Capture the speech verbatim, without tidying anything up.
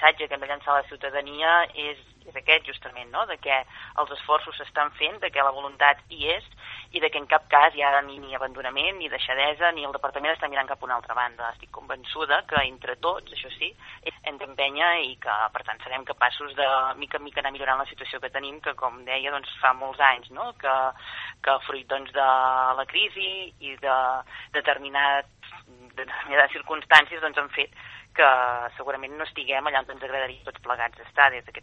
missatge que hem de llançar a la ciutadania és, és aquest justament, no? De que els esforços s'estan fent, de que la voluntat hi és i de que en cap cas hi ha ni, ni abandonament, ni deixadesa, ni el departament està mirant cap a una altra banda. Estic convençuda que entre tots, això sí, hem d'empènyer i que, per tant, serem capaços de mica en mica anar millorant la situació que tenim, que, com deia, doncs, fa molts anys, no? que, que fruit doncs, de la crisi i de determinats, determinades circumstàncies doncs, han fet que segurament no estiguem allà on ens agradaria tots plegats estar des d'aquest